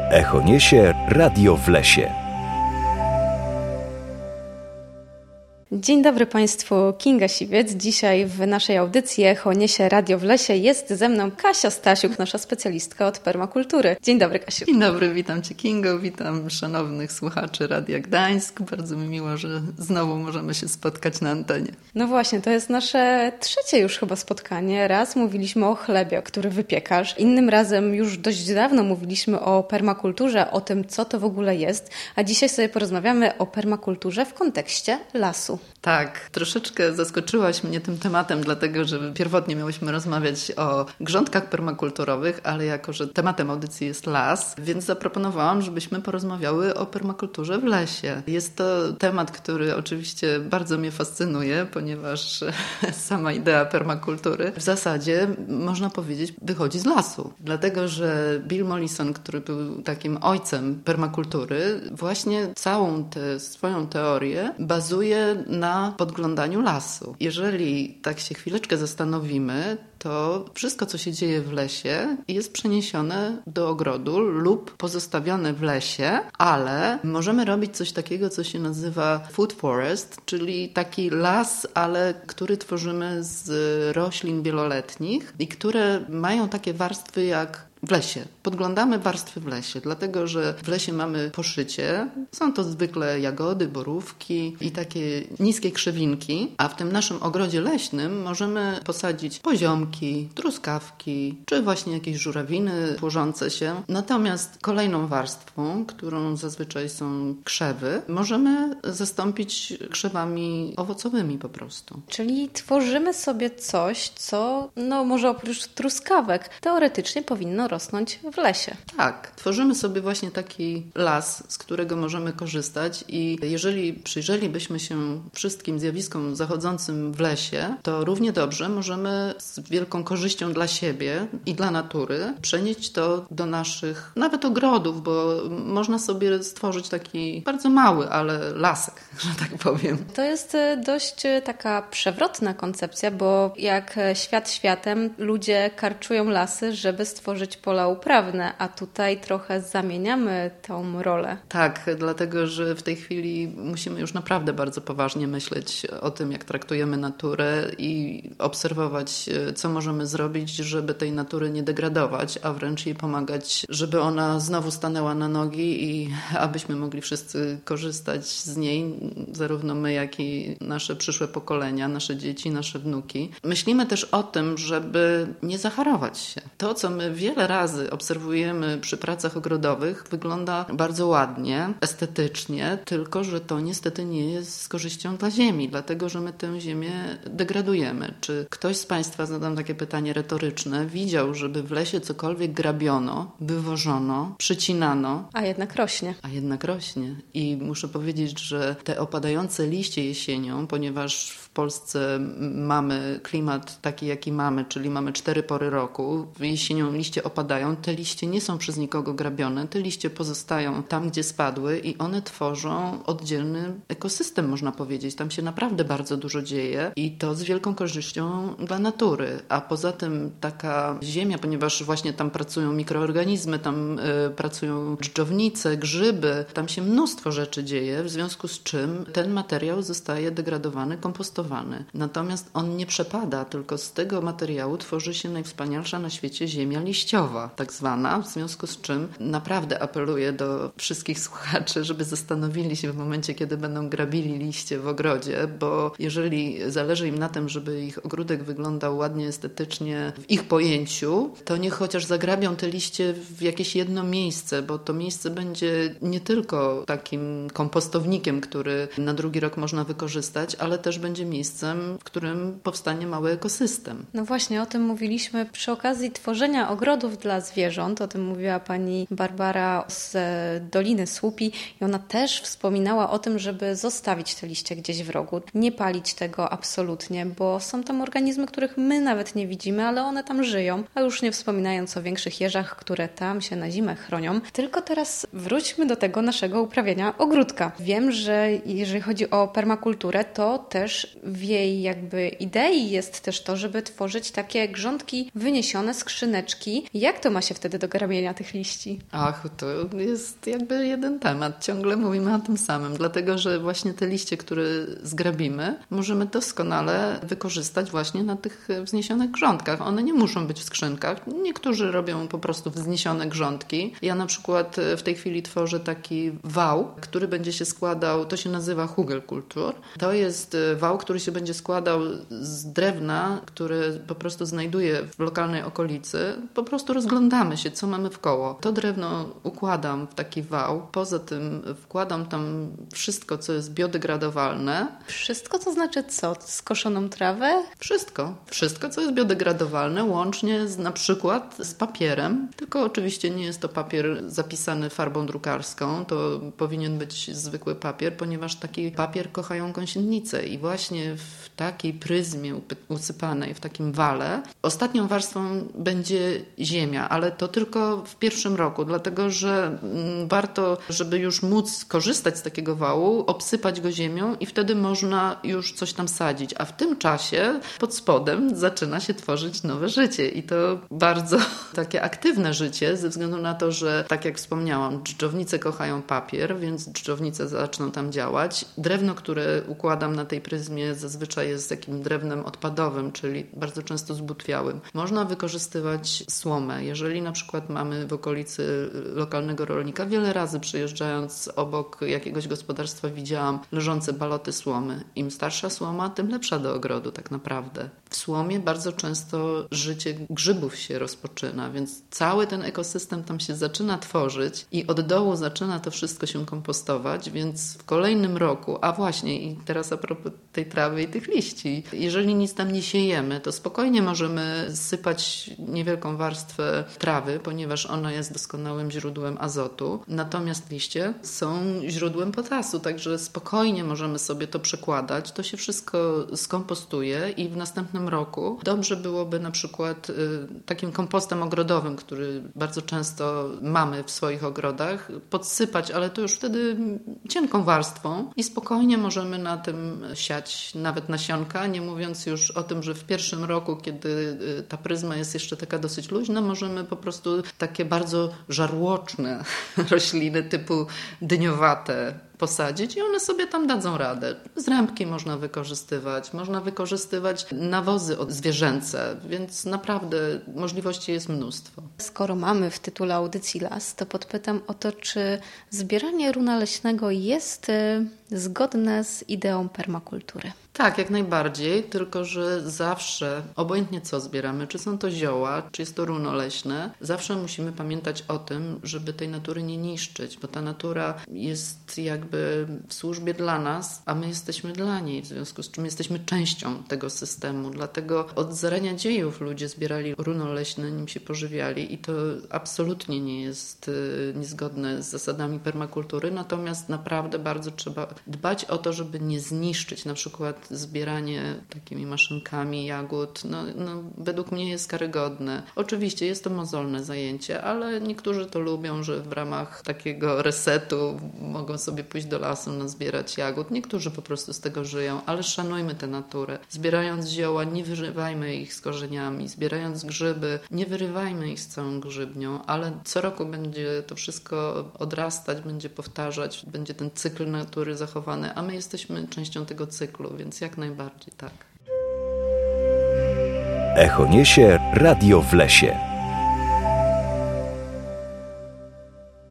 Echo niesie Radio w lesie. Dzień dobry Państwu, Kinga Siwiec. Dzisiaj w naszej audycji Echo niesie Radio w lesie jest ze mną Kasia Stasiuk, nasza specjalistka od permakultury. Dzień dobry, Kasiu. Dzień dobry, witam Cię, Kingo, witam szanownych słuchaczy Radia Gdańsk. Bardzo mi miło, że znowu możemy się spotkać na antenie. No właśnie, to jest nasze trzecie już chyba spotkanie. Raz mówiliśmy o chlebie, który wypiekasz. Innym razem już dość dawno mówiliśmy o permakulturze, o tym, co to w ogóle jest. A dzisiaj sobie porozmawiamy o permakulturze w kontekście lasu. Tak, troszeczkę zaskoczyłaś mnie tym tematem, dlatego że pierwotnie miałyśmy rozmawiać o grządkach permakulturowych, ale jako że tematem audycji jest las, więc zaproponowałam, żebyśmy porozmawiały o permakulturze w lesie. Jest to temat, który oczywiście bardzo mnie fascynuje, ponieważ sama idea permakultury w zasadzie, można powiedzieć, wychodzi z lasu. Dlatego, że Bill Mollison, który był takim ojcem permakultury, właśnie całą tę swoją teorię bazuje na podglądaniu lasu. Jeżeli tak się chwileczkę zastanowimy, to wszystko, co się dzieje w lesie, jest przeniesione do ogrodu lub pozostawione w lesie, ale możemy robić coś takiego, co się nazywa food forest, czyli taki las, ale który tworzymy z roślin wieloletnich i które mają takie warstwy jak w lesie. Podglądamy warstwy w lesie, dlatego że w lesie mamy poszycie. Są to zwykle jagody, borówki i takie niskie krzewinki, a w tym naszym ogrodzie leśnym możemy posadzić poziomki, truskawki, czy właśnie jakieś żurawiny tworzące się. Natomiast kolejną warstwą, którą zazwyczaj są krzewy, możemy zastąpić krzewami owocowymi po prostu. Czyli tworzymy sobie coś, co może oprócz truskawek teoretycznie powinno rosnąć w lesie. Tak, tworzymy sobie właśnie taki las, z którego możemy korzystać i jeżeli przyjrzelibyśmy się wszystkim zjawiskom zachodzącym w lesie, to równie dobrze możemy z wielką korzyścią dla siebie i dla natury przenieść to do naszych nawet ogrodów, bo można sobie stworzyć taki bardzo mały, ale lasek, że tak powiem. To jest dość taka przewrotna koncepcja, bo jak świat światem, ludzie karczują lasy, żeby stworzyć pola uprawne, a tutaj trochę zamieniamy tą rolę. Tak, dlatego że w tej chwili musimy już naprawdę bardzo poważnie myśleć o tym, jak traktujemy naturę i obserwować, co możemy zrobić, żeby tej natury nie degradować, a wręcz jej pomagać, żeby ona znowu stanęła na nogi i abyśmy mogli wszyscy korzystać z niej, zarówno my, jak i nasze przyszłe pokolenia, nasze dzieci, nasze wnuki. Myślimy też o tym, żeby nie zachorować się. To, co my wiele razy obserwujemy przy pracach ogrodowych, wygląda bardzo ładnie, estetycznie, tylko że to niestety nie jest z korzyścią dla ziemi, dlatego że my tę ziemię degradujemy. Czy ktoś z Państwa, zadam takie pytanie retoryczne, widział, żeby w lesie cokolwiek grabiono, wywożono, przycinano? A jednak rośnie. I muszę powiedzieć, że te opadające liście jesienią, ponieważ w Polsce mamy klimat taki, jaki mamy, czyli mamy 4 pory roku, jesienią liście opadają, te liście nie są przez nikogo grabione, te liście pozostają tam, gdzie spadły i one tworzą oddzielny ekosystem, można powiedzieć. Tam się naprawdę bardzo dużo dzieje i to z wielką korzyścią dla natury. A poza tym taka ziemia, ponieważ właśnie tam pracują mikroorganizmy, tam pracują dżdżownice, grzyby, tam się mnóstwo rzeczy dzieje, w związku z czym ten materiał zostaje degradowany, kompostowany. Natomiast on nie przepada, tylko z tego materiału tworzy się najwspanialsza na świecie ziemia liściowa, tak zwana, w związku z czym naprawdę apeluję do wszystkich słuchaczy, żeby zastanowili się w momencie, kiedy będą grabili liście w ogrodzie, bo jeżeli zależy im na tym, żeby ich ogródek wyglądał ładnie, estetycznie w ich pojęciu, to niech chociaż zagrabią te liście w jakieś jedno miejsce, bo to miejsce będzie nie tylko takim kompostownikiem, który na drugi rok można wykorzystać, ale też będzie miejscem, w którym powstanie mały ekosystem. No właśnie, o tym mówiliśmy przy okazji tworzenia ogrodów dla zwierząt. O tym mówiła pani Barbara z Doliny Słupi i ona też wspominała o tym, żeby zostawić te liście gdzieś w rogu. Nie palić tego absolutnie, bo są tam organizmy, których my nawet nie widzimy, ale one tam żyją. A już nie wspominając o większych jeżach, które tam się na zimę chronią. Tylko teraz wróćmy do tego naszego uprawiania ogródka. Wiem, że jeżeli chodzi o permakulturę, to też w jej jakby idei jest też to, żeby tworzyć takie grządki wyniesione, skrzyneczki, Jak to ma się wtedy do grabienia tych liści? Ach, to jest jakby jeden temat. Ciągle mówimy o tym samym, dlatego że właśnie te liście, które zgrabimy, możemy doskonale wykorzystać właśnie na tych wzniesionych grządkach. One nie muszą być w skrzynkach. Niektórzy robią po prostu wzniesione grządki. Ja na przykład w tej chwili tworzę taki wał, który będzie się składał, to się nazywa Hugelkultur. To jest wał, który się będzie składał z drewna, które po prostu znajduję w lokalnej okolicy. Po prostu rozglądamy się, co mamy wkoło. To drewno układam w taki wał. Poza tym wkładam tam wszystko, co jest biodegradowalne. Wszystko to znaczy co? Skoszoną trawę? Wszystko. Wszystko, co jest biodegradowalne, łącznie na przykład z papierem. Tylko oczywiście nie jest to papier zapisany farbą drukarską. To powinien być zwykły papier, ponieważ taki papier kochają gąsienice i właśnie w takiej pryzmie usypanej, w takim wale, ostatnią warstwą będzie ziemia, ale to tylko w pierwszym roku, dlatego że warto, żeby już móc korzystać z takiego wału, obsypać go ziemią i wtedy można już coś tam sadzić, a w tym czasie pod spodem zaczyna się tworzyć nowe życie i to bardzo takie aktywne życie, ze względu na to, że tak jak wspomniałam, dżdżownice kochają papier, więc dżdżownice zaczną tam działać. Drewno, które układam na tej pryzmie, zazwyczaj jest takim drewnem odpadowym, czyli bardzo często zbutwiałym. Można wykorzystywać słomę. Jeżeli na przykład mamy w okolicy lokalnego rolnika, wiele razy przyjeżdżając obok jakiegoś gospodarstwa widziałam leżące baloty słomy. Im starsza słoma, tym lepsza do ogrodu tak naprawdę. W słomie bardzo często życie grzybów się rozpoczyna, więc cały ten ekosystem tam się zaczyna tworzyć i od dołu zaczyna to wszystko się kompostować, więc w kolejnym roku, a właśnie i teraz a propos tej trawy i tych liści, jeżeli nic tam nie siejemy, to spokojnie możemy sypać niewielką warstwę trawy, ponieważ ona jest doskonałym źródłem azotu. Natomiast liście są źródłem potasu, także spokojnie możemy sobie to przekładać. To się wszystko skompostuje i w następnym roku dobrze byłoby na przykład takim kompostem ogrodowym, który bardzo często mamy w swoich ogrodach, podsypać, ale to już wtedy cienką warstwą i spokojnie możemy na tym siać nawet nasionka, nie mówiąc już o tym, że w pierwszym roku, kiedy ta pryzma jest jeszcze taka dosyć luźna, możemy po prostu takie bardzo żarłoczne rośliny typu dyniowate posadzić i one sobie tam dadzą radę. Zrębki można wykorzystywać nawozy zwierzęce, więc naprawdę możliwości jest mnóstwo. Skoro mamy w tytule audycji las, to podpytam o to, czy zbieranie runa leśnego jest zgodne z ideą permakultury. Tak, jak najbardziej, tylko że zawsze, obojętnie co zbieramy, czy są to zioła, czy jest to runo leśne, zawsze musimy pamiętać o tym, żeby tej natury nie niszczyć, bo ta natura jest jakby w służbie dla nas, a my jesteśmy dla niej, w związku z czym jesteśmy częścią tego systemu. Dlatego od zarania dziejów ludzie zbierali runo leśne, nim się pożywiali i to absolutnie nie jest niezgodne z zasadami permakultury, natomiast naprawdę bardzo trzeba dbać o to, żeby nie zniszczyć na przykład zbieranie takimi maszynkami jagód, według mnie jest karygodne. Oczywiście jest to mozolne zajęcie, ale niektórzy to lubią, że w ramach takiego resetu mogą sobie pójść do lasu, nazbierać jagód. Niektórzy po prostu z tego żyją, ale szanujmy tę naturę. Zbierając zioła, nie wyrywajmy ich z korzeniami. Zbierając grzyby, nie wyrywajmy ich z całą grzybnią, ale co roku będzie to wszystko odrastać, będzie powtarzać, będzie ten cykl natury zachowany, a my jesteśmy częścią tego cyklu, więc jak najbardziej tak. Echo niesie Radio w lesie.